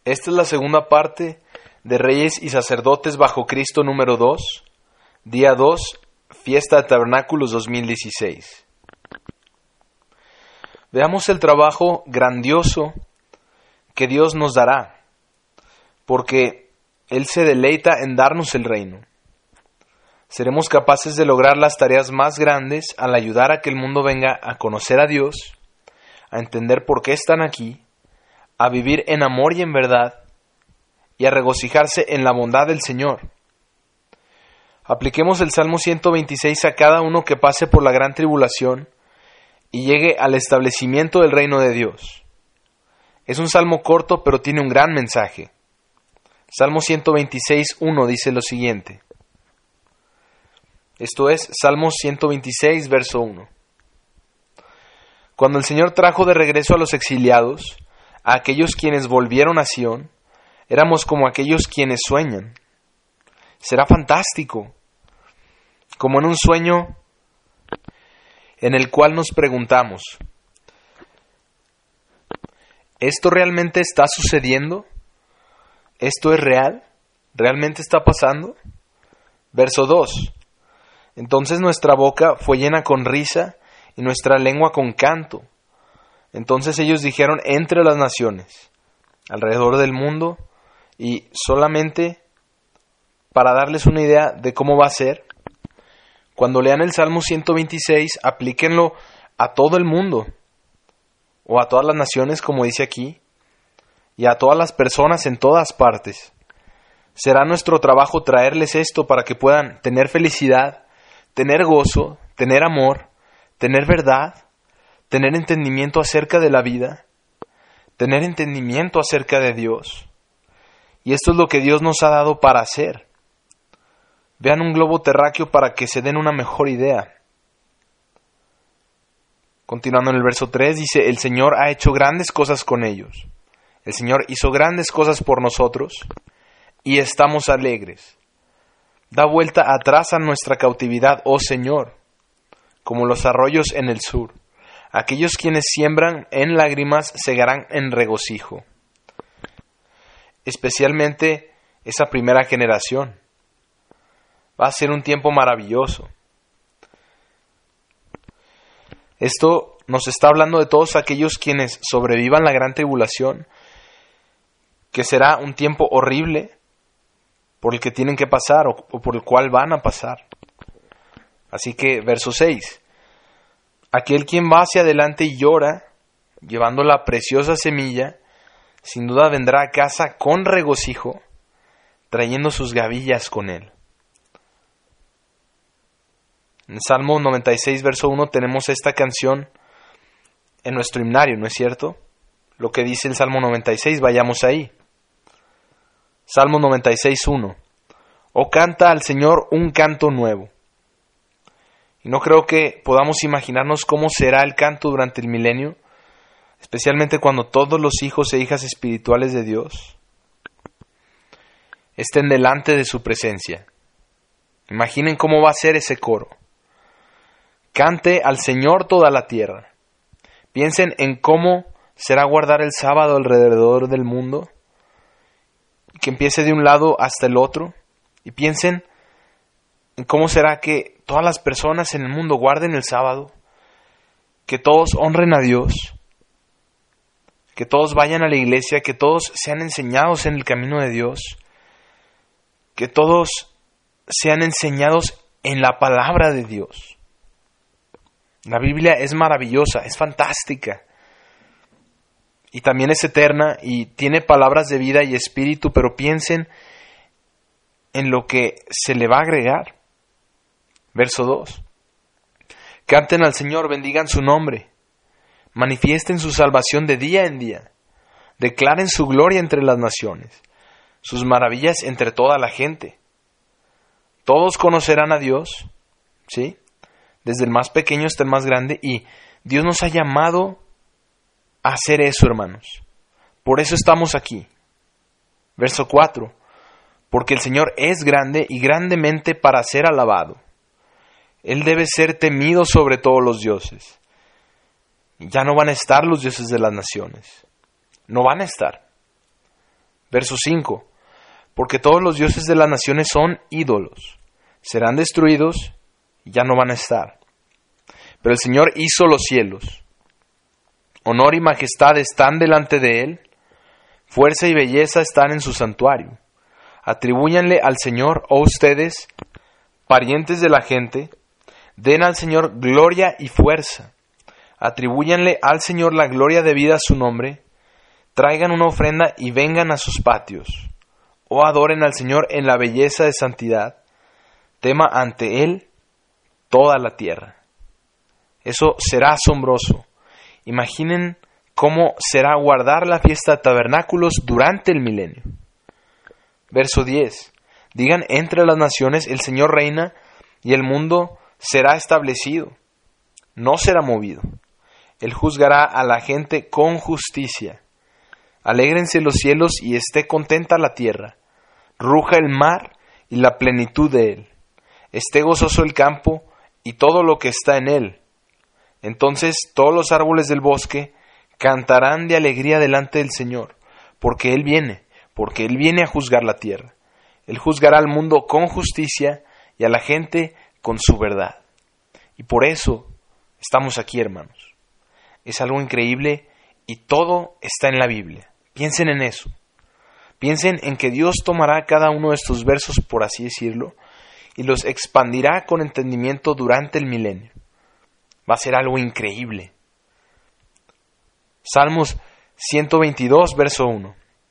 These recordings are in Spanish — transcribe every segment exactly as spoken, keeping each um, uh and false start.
Esta es la segunda parte de Reyes y Sacerdotes bajo Cristo número dos, día dos, Fiesta de Tabernáculos dos mil dieciséis. Veamos el trabajo grandioso que Dios nos dará, porque Él se deleita en darnos el reino. Seremos capaces de lograr las tareas más grandes al ayudar a que el mundo venga a conocer a Dios, a entender por qué están aquí, a vivir en amor y en verdad, y a regocijarse en la bondad del Señor. Apliquemos el Salmo ciento veintiséis a cada uno que pase por la gran tribulación y llegue al establecimiento del reino de Dios. Es un salmo corto, pero tiene un gran mensaje. Salmo ciento veintiséis, uno dice lo siguiente. Esto es Salmo ciento veintiséis, verso uno. Cuando el Señor trajo de regreso a los exiliados, a aquellos quienes volvieron a Sión, éramos como aquellos quienes sueñan. Será fantástico, como en un sueño en el cual nos preguntamos, ¿esto realmente está sucediendo? ¿Esto es real? ¿Realmente está pasando? Verso dos. Entonces nuestra boca fue llena con risa y nuestra lengua con canto. Entonces ellos dijeron entre las naciones, alrededor del mundo, y solamente para darles una idea de cómo va a ser, cuando lean el Salmo ciento veintiséis, aplíquenlo a todo el mundo, o a todas las naciones, como dice aquí, y a todas las personas en todas partes. Será nuestro trabajo traerles esto para que puedan tener felicidad, tener gozo, tener amor, tener verdad, tener entendimiento acerca de la vida, tener entendimiento acerca de Dios. Y esto es lo que Dios nos ha dado para hacer. Vean un globo terráqueo para que se den una mejor idea. Continuando en el verso tres, dice, el Señor ha hecho grandes cosas con ellos. El Señor hizo grandes cosas por nosotros y estamos alegres. Da vuelta atrás a nuestra cautividad, oh Señor, como los arroyos en el sur. Aquellos quienes siembran en lágrimas segarán en regocijo. Especialmente esa primera generación. Va a ser un tiempo maravilloso. Esto nos está hablando de todos aquellos quienes sobrevivan la gran tribulación, que será un tiempo horrible por el que tienen que pasar o, o por el cual van a pasar. Así que, verso seis. Aquel quien va hacia adelante y llora, llevando la preciosa semilla, sin duda vendrá a casa con regocijo, trayendo sus gavillas con él. En Salmo noventa y seis, verso uno, tenemos esta canción en nuestro himnario, ¿no es cierto? Lo que dice el Salmo noventa y seis, vayamos ahí. Salmo noventa y seis, uno. Oh, canta al Señor un canto nuevo. Y no creo que podamos imaginarnos cómo será el canto durante el milenio, especialmente cuando todos los hijos e hijas espirituales de Dios estén delante de su presencia. Imaginen cómo va a ser ese coro. Cante al Señor toda la tierra. Piensen en cómo será guardar el sábado alrededor del mundo, que empiece de un lado hasta el otro, y piensen en cómo será que todas las personas en el mundo guarden el sábado, que todos honren a Dios, que todos vayan a la iglesia, que todos sean enseñados en el camino de Dios, que todos sean enseñados en la palabra de Dios. La Biblia es maravillosa, es fantástica, y también es eterna, y tiene palabras de vida y espíritu, pero piensen en lo que se le va a agregar. Verso dos. Canten al Señor, bendigan su nombre, manifiesten su salvación de día en día, declaren su gloria entre las naciones, sus maravillas entre toda la gente. Todos conocerán a Dios, ¿sí? Desde el más pequeño hasta el más grande, y Dios nos ha llamado a hacer eso, hermanos. Por eso estamos aquí. Verso cuatro. Porque el Señor es grande y grandemente para ser alabado. Él debe ser temido sobre todos los dioses. Ya no van a estar los dioses de las naciones. No van a estar. Verso cinco. Porque todos los dioses de las naciones son ídolos. Serán destruidos y ya no van a estar. Pero el Señor hizo los cielos. Honor y majestad están delante de Él. Fuerza y belleza están en su santuario. Atribúyanle al Señor, oh ustedes, parientes de la gente, den al Señor gloria y fuerza. Atribúyanle al Señor la gloria debida a su nombre. Traigan una ofrenda y vengan a sus patios. O adoren al Señor en la belleza de santidad. Tema ante Él toda la tierra. Eso será asombroso. Imaginen cómo será guardar la fiesta de tabernáculos durante el milenio. Verso diez. Digan entre las naciones, el Señor reina y el mundo será establecido. No será movido. Él juzgará a la gente con justicia. Alégrense los cielos y esté contenta la tierra. Ruja el mar y la plenitud de él. Esté gozoso el campo y todo lo que está en él. Entonces todos los árboles del bosque cantarán de alegría delante del Señor, porque Él viene, porque Él viene a juzgar la tierra. Él juzgará al mundo con justicia y a la gente con su verdad. Y por eso estamos aquí, hermanos. Es algo increíble y todo está en la Biblia. Piensen en eso. Piensen en que Dios tomará cada uno de estos versos, por así decirlo, y los expandirá con entendimiento durante el milenio. Va a ser algo increíble. Salmos ciento veintidós, verso uno.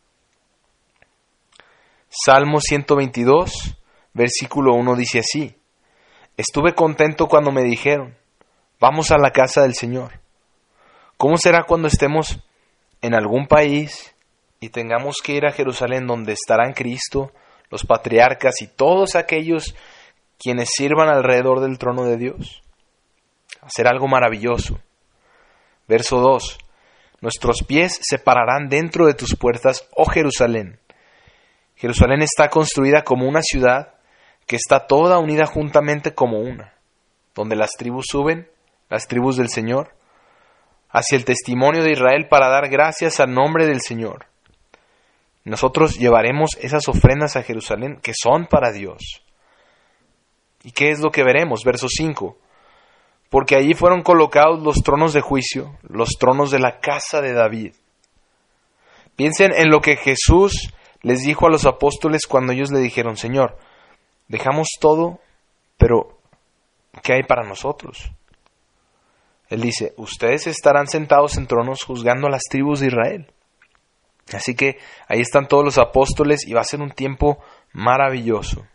Salmos ciento veintidós, versículo uno dice así: Estuve contento cuando me dijeron, vamos a la casa del Señor. ¿Cómo será cuando estemos en algún país y tengamos que ir a Jerusalén, donde estarán Cristo, los patriarcas y todos aquellos quienes sirvan alrededor del trono de Dios? Va a ser algo maravilloso. Verso dos. Nuestros pies se pararán dentro de tus puertas, oh Jerusalén. Jerusalén está construida como una ciudad que está toda unida juntamente como una, donde las tribus suben, las tribus del Señor, hacia el testimonio de Israel para dar gracias al nombre del Señor. Nosotros llevaremos esas ofrendas a Jerusalén que son para Dios. ¿Y qué es lo que veremos? Verso cinco. Porque allí fueron colocados los tronos de juicio, los tronos de la casa de David. Piensen en lo que Jesús les dijo a los apóstoles cuando ellos le dijeron, Señor, dejamos todo, pero ¿qué hay para nosotros? Él dice, ustedes estarán sentados en tronos juzgando a las tribus de Israel. Así que ahí están todos los apóstoles y va a ser un tiempo maravilloso.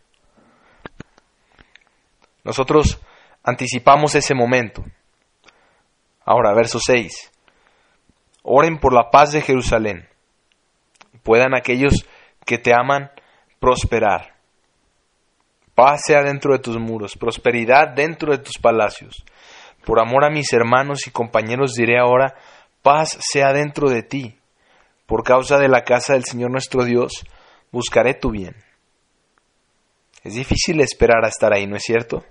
Nosotros anticipamos ese momento. Ahora, verso seis. Oren por la paz de Jerusalén. Puedan aquellos que te aman prosperar. Paz sea dentro de tus muros, prosperidad dentro de tus palacios. Por amor a mis hermanos y compañeros diré ahora, paz sea dentro de ti. Por causa de la casa del Señor nuestro Dios, buscaré tu bien. Es difícil esperar a estar ahí, ¿no es cierto?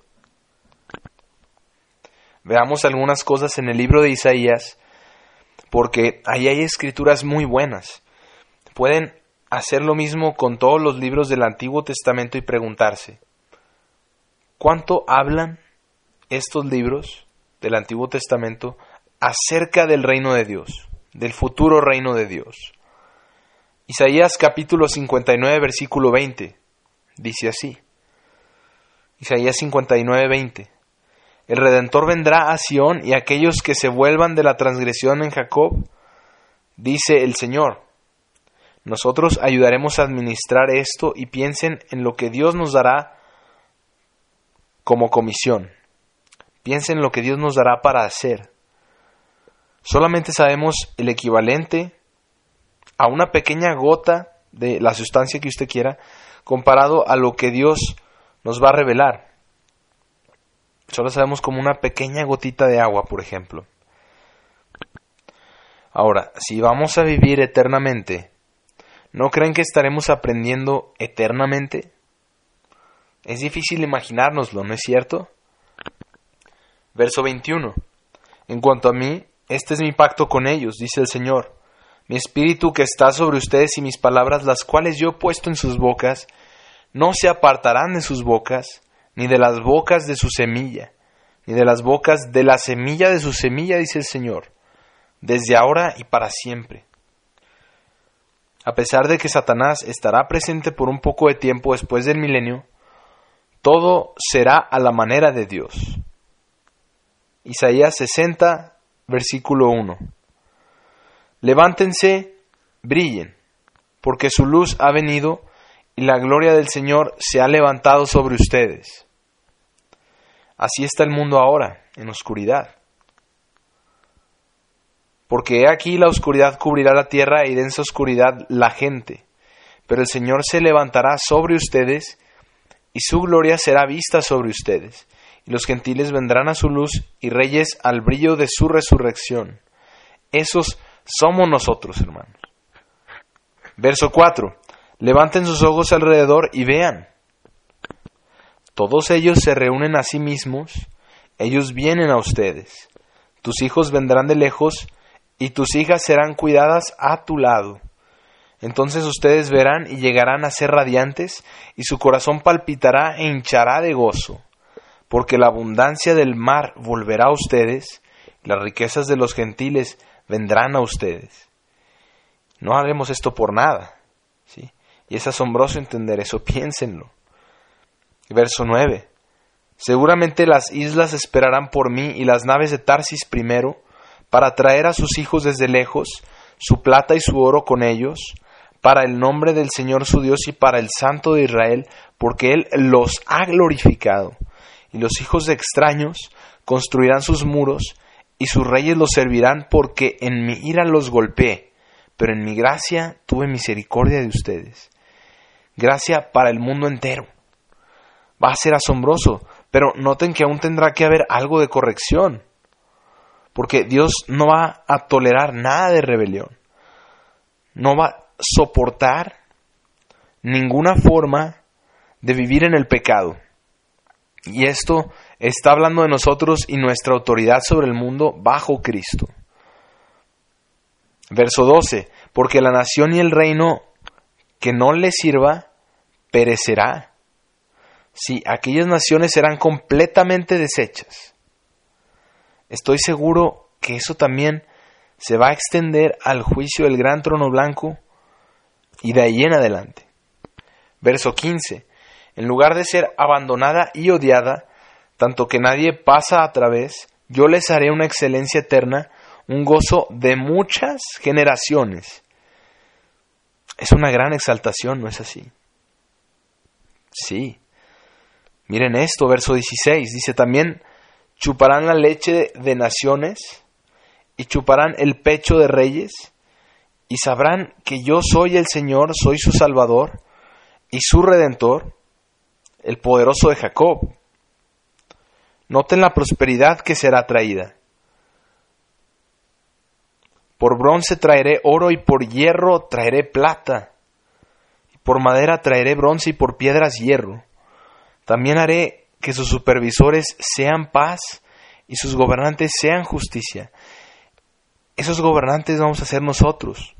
Veamos algunas cosas en el libro de Isaías, porque ahí hay escrituras muy buenas. Pueden hacer lo mismo con todos los libros del Antiguo Testamento y preguntarse, ¿cuánto hablan estos libros del Antiguo Testamento acerca del reino de Dios, del futuro reino de Dios? Isaías capítulo cincuenta y nueve, versículo veinte, dice así. Isaías cincuenta y nueve, veinte. El Redentor vendrá a Sión y aquellos que se vuelvan de la transgresión en Jacob, dice el Señor. Nosotros ayudaremos a administrar esto y piensen en lo que Dios nos dará como comisión. Piensen en lo que Dios nos dará para hacer. Solamente sabemos el equivalente a una pequeña gota de la sustancia que usted quiera, comparado a lo que Dios nos va a revelar. Solo sabemos como una pequeña gotita de agua, por ejemplo. Ahora, si vamos a vivir eternamente, ¿no creen que estaremos aprendiendo eternamente? Es difícil imaginárnoslo, ¿no es cierto? Verso veintiuno. En cuanto a mí, este es mi pacto con ellos, dice el Señor. Mi espíritu que está sobre ustedes y mis palabras, las cuales yo he puesto en sus bocas, no se apartarán de sus bocas, ni de las bocas de su semilla, ni de las bocas de la semilla de su semilla, dice el Señor, desde ahora y para siempre. A pesar de que Satanás estará presente por un poco de tiempo después del milenio, todo será a la manera de Dios. Isaías sesenta, versículo uno. Levántense, brillen, porque su luz ha venido y la gloria del Señor se ha levantado sobre ustedes. Así está el mundo ahora, en oscuridad. Porque he aquí la oscuridad cubrirá la tierra y densa oscuridad la gente. Pero el Señor se levantará sobre ustedes y su gloria será vista sobre ustedes. Y los gentiles vendrán a su luz y reyes al brillo de su resurrección. Esos somos nosotros, hermanos. Verso cuatro. Levanten sus ojos alrededor y vean. Todos ellos se reúnen a sí mismos, ellos vienen a ustedes. Tus hijos vendrán de lejos y tus hijas serán cuidadas a tu lado. Entonces ustedes verán y llegarán a ser radiantes y su corazón palpitará e hinchará de gozo, porque la abundancia del mar volverá a ustedes y las riquezas de los gentiles vendrán a ustedes. No haremos esto por nada, ¿sí? Y es asombroso entender eso, piénsenlo. Verso nueve. Seguramente las islas esperarán por mí y las naves de Tarsis primero, para traer a sus hijos desde lejos, su plata y su oro con ellos, para el nombre del Señor su Dios y para el Santo de Israel, porque Él los ha glorificado. Y los hijos de extraños construirán sus muros, y sus reyes los servirán, porque en mi ira los golpeé, pero en mi gracia tuve misericordia de ustedes. Gracia para el mundo entero. Va a ser asombroso, pero noten que aún tendrá que haber algo de corrección, porque Dios no va a tolerar nada de rebelión, no va a soportar ninguna forma de vivir en el pecado. Y esto está hablando de nosotros y nuestra autoridad sobre el mundo bajo Cristo. Verso doce. Porque la nación y el reino que no le sirva perecerá. Sí, aquellas naciones serán completamente deshechas. Estoy seguro que eso también se va a extender al juicio del gran trono blanco y de ahí en adelante. Verso quince. En lugar de ser abandonada y odiada, tanto que nadie pasa a través, yo les haré una excelencia eterna, un gozo de muchas generaciones. Es una gran exaltación, ¿no es así? Sí. Miren esto, verso dieciséis, dice también, chuparán la leche de naciones y chuparán el pecho de reyes y sabrán que yo soy el Señor, soy su Salvador y su Redentor, el poderoso de Jacob. Noten la prosperidad que será traída. Por bronce traeré oro y por hierro traeré plata. Y por madera traeré bronce y por piedras hierro. También haré que sus supervisores sean paz y sus gobernantes sean justicia. Esos gobernantes vamos a ser nosotros.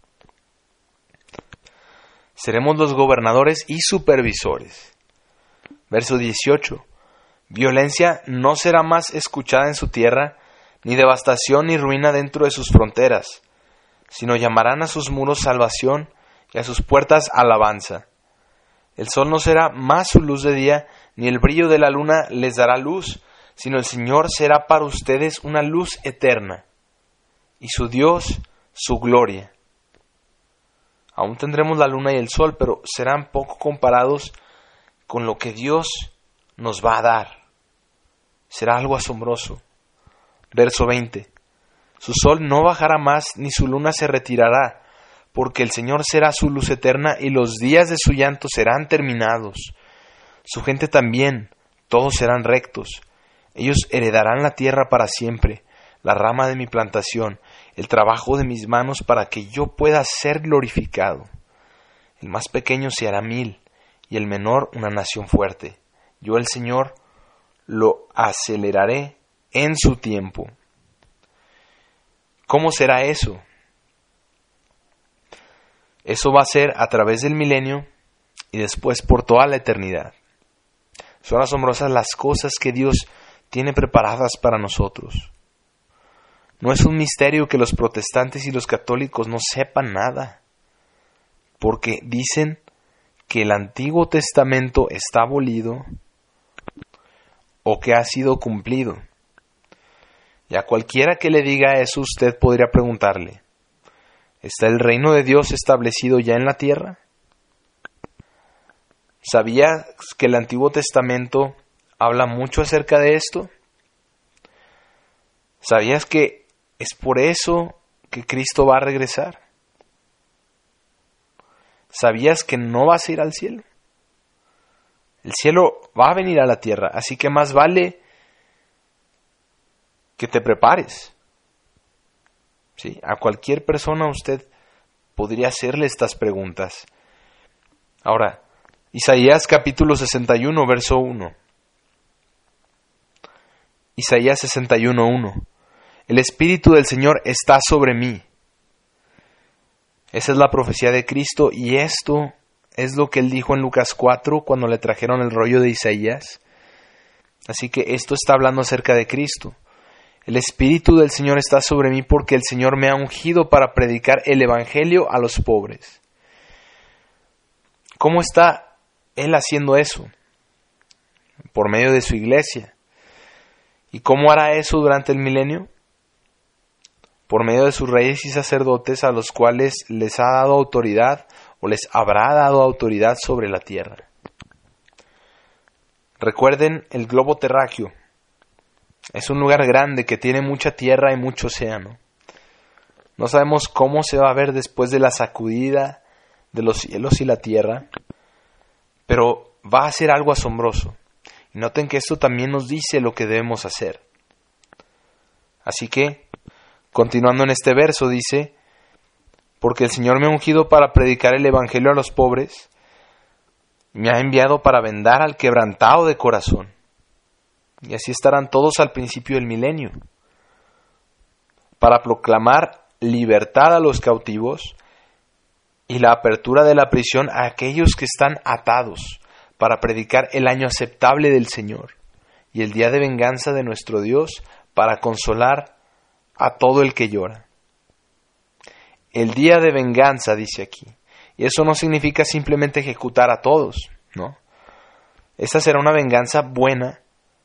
Seremos los gobernadores y supervisores. Verso dieciocho. Violencia no será más escuchada en su tierra, ni devastación ni ruina dentro de sus fronteras, sino llamarán a sus muros salvación y a sus puertas alabanza. El sol no será más su luz de día, ni el brillo de la luna les dará luz, sino el Señor será para ustedes una luz eterna, y su Dios su gloria. Aún tendremos la luna y el sol, pero serán poco comparados con lo que Dios nos va a dar. Será algo asombroso. Verso veinte. Su sol no bajará más, ni su luna se retirará, porque el Señor será su luz eterna, y los días de su llanto serán terminados. Su gente también, todos serán rectos. Ellos heredarán la tierra para siempre, la rama de mi plantación, el trabajo de mis manos, para que yo pueda ser glorificado. El más pequeño se hará mil, y el menor una nación fuerte. Yo, el Señor, lo aceleraré en su tiempo. ¿Cómo será eso? Eso va a ser a través del milenio y después por toda la eternidad. Son asombrosas las cosas que Dios tiene preparadas para nosotros. No es un misterio que los protestantes y los católicos no sepan nada, porque dicen que el Antiguo Testamento está abolido o que ha sido cumplido. Y a cualquiera que le diga eso, usted podría preguntarle, ¿está el reino de Dios establecido ya en la tierra? ¿Sabías que el Antiguo Testamento habla mucho acerca de esto? ¿Sabías que es por eso que Cristo va a regresar? ¿Sabías que no vas a ir al cielo? El cielo va a venir a la tierra, así que más vale que te prepares. ¿Sí? A cualquier persona usted podría hacerle estas preguntas. Ahora, Isaías capítulo sesenta y uno, verso uno. Isaías sesenta y uno, uno. El Espíritu del Señor está sobre mí. Esa es la profecía de Cristo y esto es lo que Él dijo en Lucas cuatro cuando le trajeron el rollo de Isaías. Así que esto está hablando acerca de Cristo. El Espíritu del Señor está sobre mí porque el Señor me ha ungido para predicar el Evangelio a los pobres. ¿Cómo está Él haciendo eso? Por medio de su iglesia. ¿Y cómo hará eso durante el milenio? Por medio de sus reyes y sacerdotes a los cuales les ha dado autoridad o les habrá dado autoridad sobre la tierra. Recuerden el globo terráqueo. Es un lugar grande que tiene mucha tierra y mucho océano. No sabemos cómo se va a ver después de la sacudida de los cielos y la tierra, pero va a ser algo asombroso. Y noten que esto también nos dice lo que debemos hacer. Así que, continuando en este verso, dice, porque el Señor me ha ungido para predicar el Evangelio a los pobres, me ha enviado para vendar al quebrantado de corazón. Y así estarán todos al principio del milenio, para proclamar libertad a los cautivos y la apertura de la prisión a aquellos que están atados, para predicar el año aceptable del Señor y el día de venganza de nuestro Dios, para consolar a todo el que llora. El día de venganza, dice aquí, y eso no significa simplemente ejecutar a todos, ¿no? Esta será una venganza buena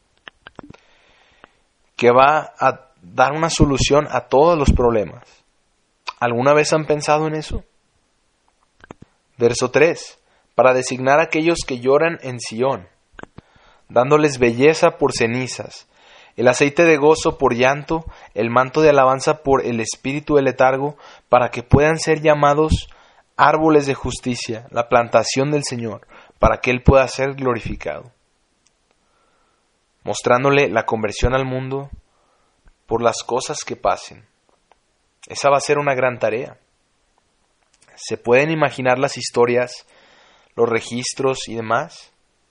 que va a dar una solución a todos los problemas. ¿Alguna vez han pensado en eso? Verso tres. Para designar a aquellos que lloran en Sión, dándoles belleza por cenizas, el aceite de gozo por llanto, el manto de alabanza por el espíritu de letargo, para que puedan ser llamados árboles de justicia, la plantación del Señor, para que Él pueda ser glorificado. Mostrándole la conversión al mundo por las cosas que pasen. Esa va a ser una gran tarea. ¿Se pueden imaginar las historias, los registros y demás?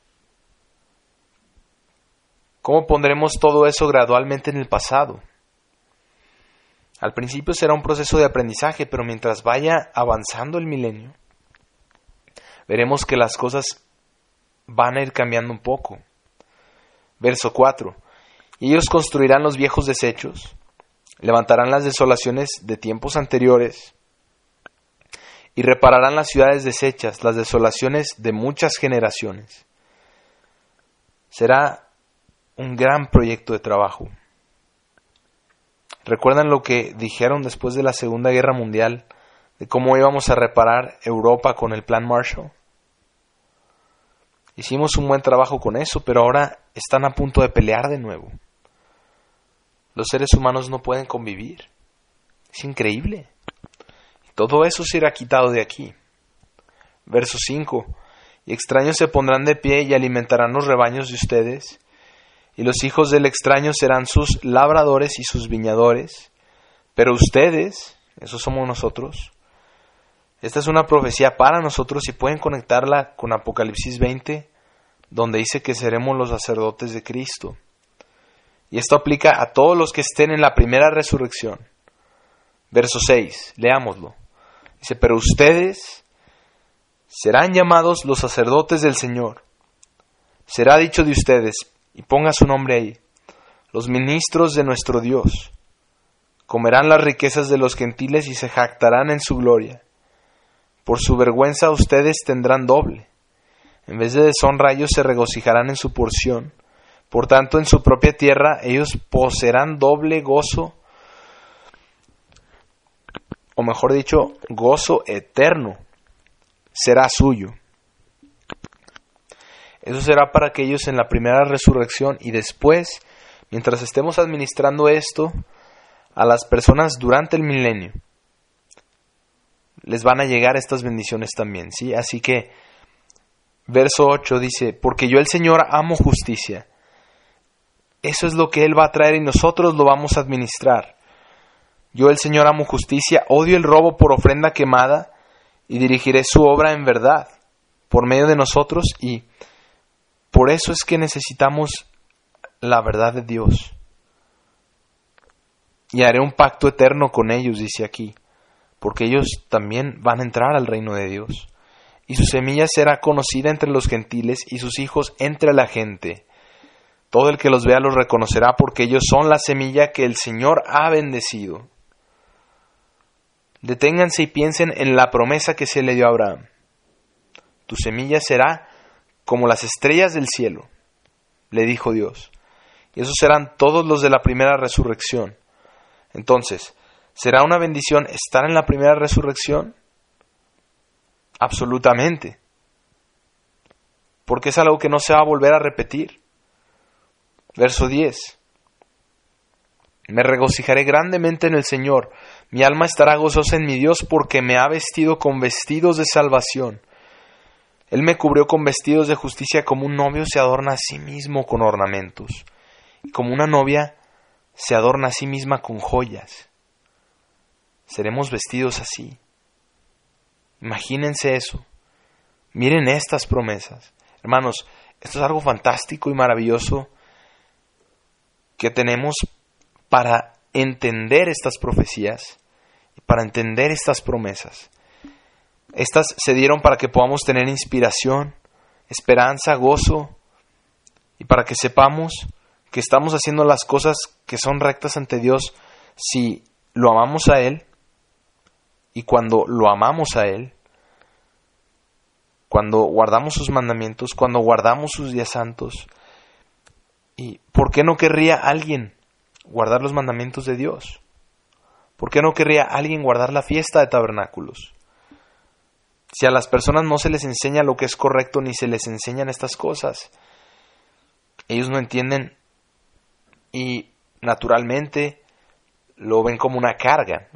¿Cómo pondremos todo eso gradualmente en el pasado? Al principio será un proceso de aprendizaje, pero mientras vaya avanzando el milenio, veremos que las cosas van a ir cambiando un poco. Verso cuatro. Y ellos construirán los viejos desechos, levantarán las desolaciones de tiempos anteriores y repararán las ciudades deshechas, las desolaciones de muchas generaciones. Será un gran proyecto de trabajo. ¿Recuerdan lo que dijeron después de la Segunda Guerra Mundial de cómo íbamos a reparar Europa con el Plan Marshall? Hicimos un buen trabajo con eso, pero ahora están a punto de pelear de nuevo. Los seres humanos no pueden convivir. Es increíble. Todo eso será quitado de aquí. Verso cinco. Y extraños se pondrán de pie y alimentarán los rebaños de ustedes, y los hijos del extraño serán sus labradores y sus viñadores. Pero ustedes, esos somos nosotros. Esta es una profecía para nosotros y pueden conectarla con Apocalipsis veinte, donde dice que seremos los sacerdotes de Cristo. Y esto aplica a todos los que estén en la primera resurrección. Verso seis, leámoslo. Dice, pero ustedes serán llamados los sacerdotes del Señor. Será dicho de ustedes, y ponga su nombre ahí, los ministros de nuestro Dios. Comerán las riquezas de los gentiles y se jactarán en su gloria. Por su vergüenza ustedes tendrán doble. En vez de deshonra ellos se regocijarán en su porción. Por tanto, en su propia tierra ellos poseerán doble gozo, o mejor dicho, gozo eterno será suyo. Eso será para aquellos en la primera resurrección, y después, mientras estemos administrando esto, a las personas durante el milenio les van a llegar estas bendiciones también, ¿sí? Así que, verso ocho dice, porque yo el Señor amo justicia. Eso es lo que Él va a traer y nosotros lo vamos a administrar. Yo el Señor amo justicia, odio el robo por ofrenda quemada y dirigiré su obra en verdad por medio de nosotros, y por eso es que necesitamos la verdad de Dios. Y haré un pacto eterno con ellos, dice aquí, porque ellos también van a entrar al reino de Dios. Y su semilla será conocida entre los gentiles y sus hijos entre la gente. Todo el que los vea los reconocerá, porque ellos son la semilla que el Señor ha bendecido. Deténganse y piensen en la promesa que se le dio a Abraham. Tu semilla será como las estrellas del cielo, le dijo Dios. Y esos serán todos los de la primera resurrección. Entonces, ¿será una bendición estar en la primera resurrección? Absolutamente. Porque es algo que no se va a volver a repetir. Verso diez. Me regocijaré grandemente en el Señor. Mi alma estará gozosa en mi Dios, porque me ha vestido con vestidos de salvación. Él me cubrió con vestidos de justicia, como un novio se adorna a sí mismo con ornamentos, y como una novia se adorna a sí misma con joyas. Seremos vestidos así. Imagínense eso. Miren estas promesas. Hermanos, esto es algo fantástico y maravilloso que tenemos para entender estas profecías y para entender estas promesas. Estas se dieron para que podamos tener inspiración, esperanza, gozo, y para que sepamos que estamos haciendo las cosas que son rectas ante Dios si lo amamos a Él, y cuando lo amamos a Él, cuando guardamos sus mandamientos, cuando guardamos sus días santos. ¿Y por qué no querría alguien guardar los mandamientos de Dios? ¿Por qué no querría alguien guardar la fiesta de tabernáculos? Si a las personas no se les enseña lo que es correcto, ni se les enseñan estas cosas, ellos no entienden y naturalmente lo ven como una carga.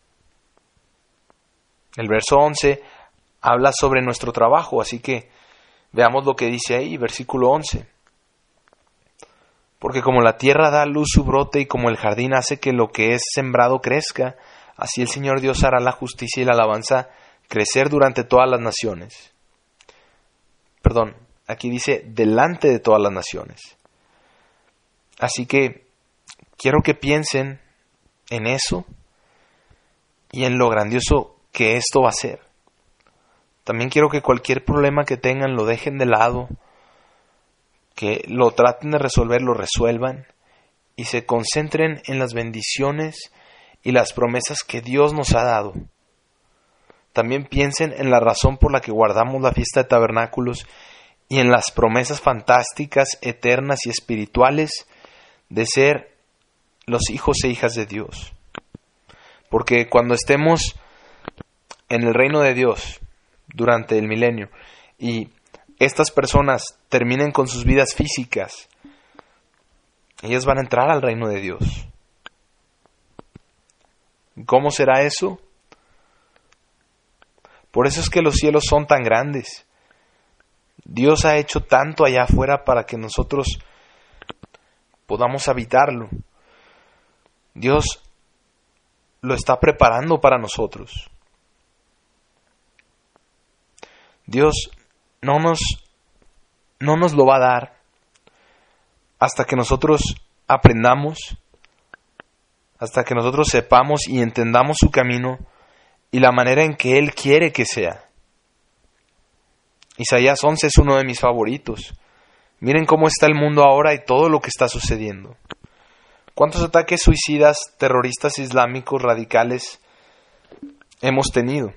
El verso once habla sobre nuestro trabajo, así que veamos lo que dice ahí, versículo once. Porque como la tierra da a luz su brote y como el jardín hace que lo que es sembrado crezca, así el Señor Dios hará la justicia y la alabanza crecer durante todas las naciones. Perdón, aquí dice delante de todas las naciones. Así que quiero que piensen en eso y en lo grandioso que esto va a ser. También quiero que cualquier problema que tengan lo dejen de lado, que lo traten de resolver, lo resuelvan y se concentren en las bendiciones y las promesas que Dios nos ha dado. También piensen en la razón por la que guardamos la fiesta de tabernáculos y en las promesas fantásticas, eternas y espirituales de ser los hijos e hijas de Dios. Porque cuando estemos en el reino de Dios durante el milenio y estas personas terminen con sus vidas físicas, ellas van a entrar al reino de Dios. ¿Cómo será eso? Por eso es que los cielos son tan grandes. Dios ha hecho tanto allá afuera para que nosotros podamos habitarlo. Dios lo está preparando para nosotros. Dios no nos, no nos lo va a dar hasta que nosotros aprendamos, hasta que nosotros sepamos y entendamos su camino y la manera en que Él quiere que sea. Isaías once es uno de mis favoritos. Miren cómo está el mundo ahora y todo lo que está sucediendo. ¿Cuántos ataques suicidas, terroristas islámicos radicales hemos tenido?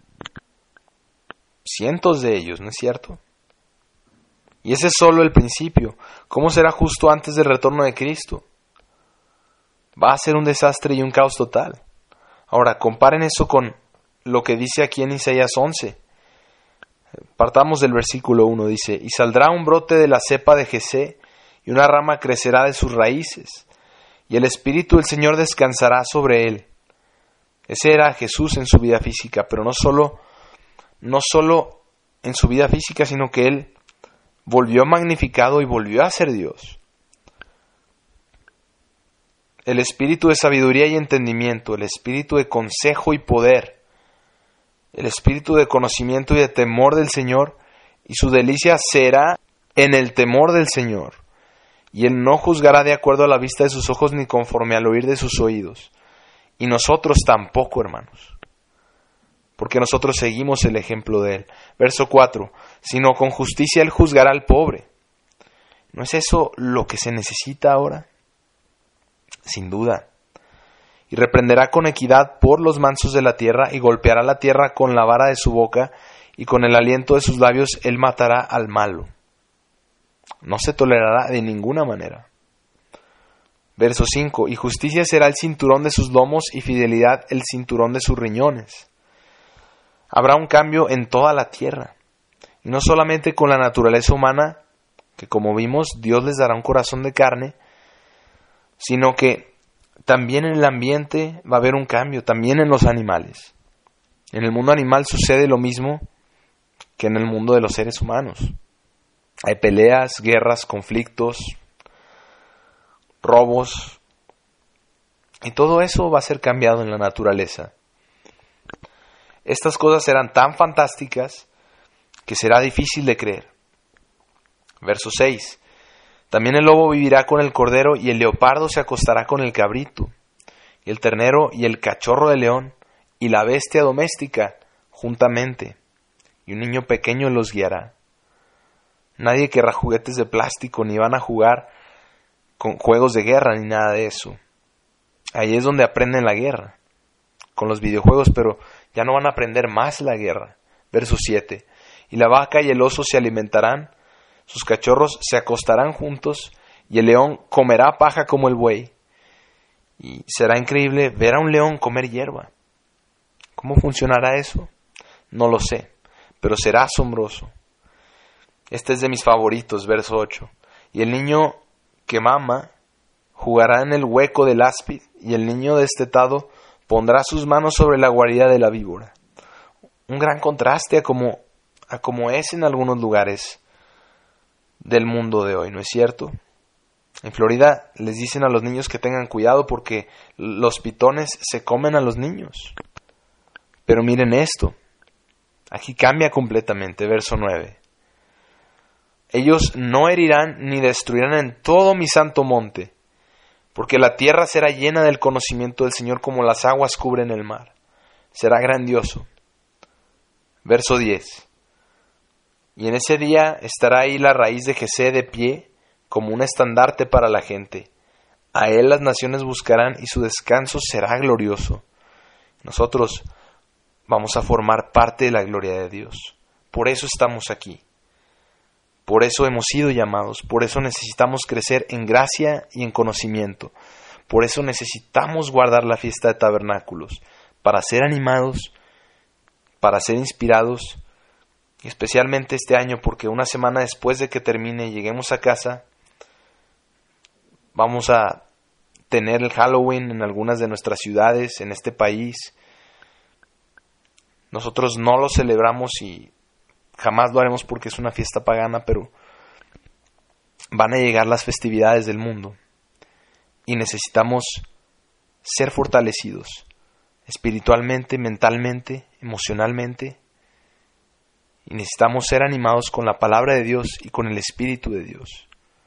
Cientos de ellos, ¿no es cierto? Y ese es solo el principio. ¿Cómo será justo antes del retorno de Cristo? Va a ser un desastre y un caos total. Ahora, comparen eso con lo que dice aquí en Isaías once. Partamos del versículo uno, dice: y saldrá un brote de la cepa de Jesé, y una rama crecerá de sus raíces, y el Espíritu del Señor descansará sobre él. Ese era Jesús en su vida física, pero no solo, no solo en su vida física, sino que él volvió magnificado y volvió a ser Dios. El espíritu de sabiduría y entendimiento, el espíritu de consejo y poder, el espíritu de conocimiento y de temor del Señor, y su delicia será en el temor del Señor. Y él no juzgará de acuerdo a la vista de sus ojos ni conforme al oír de sus oídos. Y nosotros tampoco, hermanos, porque nosotros seguimos el ejemplo de él. Verso cuatro, sino con justicia él juzgará al pobre. ¿No es eso lo que se necesita ahora? Sin duda. Y reprenderá con equidad por los mansos de la tierra, y golpeará la tierra con la vara de su boca, y con el aliento de sus labios él matará al malo. No se tolerará de ninguna manera. Verso cinco, y justicia será el cinturón de sus lomos, y fidelidad el cinturón de sus riñones. Habrá un cambio en toda la tierra, y no solamente con la naturaleza humana, que como vimos Dios les dará un corazón de carne, sino que también en el ambiente va a haber un cambio, también en los animales. En el mundo animal sucede lo mismo que en el mundo de los seres humanos. Hay peleas, guerras, conflictos, robos, y todo eso va a ser cambiado en la naturaleza. Estas cosas serán tan fantásticas que será difícil de creer. Verso seis. También el lobo vivirá con el cordero, y el leopardo se acostará con el cabrito, y el ternero y el cachorro de león, y la bestia doméstica juntamente, y un niño pequeño los guiará. Nadie querrá juguetes de plástico, ni van a jugar con juegos de guerra, ni nada de eso. Ahí es donde aprenden la guerra, con los videojuegos, pero ya no van a aprender más la guerra. Verso siete. Y la vaca y el oso se alimentarán, sus cachorros se acostarán juntos, y el león comerá paja como el buey. Y será increíble ver a un león comer hierba. ¿Cómo funcionará eso? No lo sé, pero será asombroso. Este es de mis favoritos, verso ocho. Y el niño que mama jugará en el hueco del áspid, y el niño destetado pondrá sus manos sobre la guarida de la víbora. Un gran contraste a como, a como es en algunos lugares del mundo de hoy, ¿no es cierto? En Florida les dicen a los niños que tengan cuidado porque los pitones se comen a los niños. Pero miren esto, aquí cambia completamente, verso nueve. Ellos no herirán ni destruirán en todo mi santo monte, porque la tierra será llena del conocimiento del Señor como las aguas cubren el mar. Será grandioso. Verso diez. Y en ese día estará ahí la raíz de Jesé de pie, como un estandarte para la gente. A él las naciones buscarán, y su descanso será glorioso. Nosotros vamos a formar parte de la gloria de Dios. Por eso estamos aquí. Por eso hemos sido llamados. Por eso necesitamos crecer en gracia y en conocimiento. Por eso necesitamos guardar la fiesta de tabernáculos, para ser animados, para ser inspirados, y especialmente este año, porque una semana después de que termine y lleguemos a casa, vamos a tener el Halloween en algunas de nuestras ciudades, en este país. Nosotros no lo celebramos y jamás lo haremos porque es una fiesta pagana, pero van a llegar las festividades del mundo y necesitamos ser fortalecidos espiritualmente, mentalmente, emocionalmente, y necesitamos ser animados con la palabra de Dios y con el Espíritu de Dios.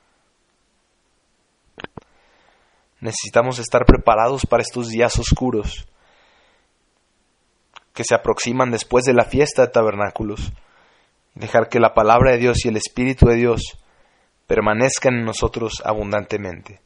Necesitamos estar preparados para estos días oscuros que se aproximan después de la fiesta de tabernáculos, Dejar que la palabra de Dios y el Espíritu de Dios permanezcan en nosotros abundantemente.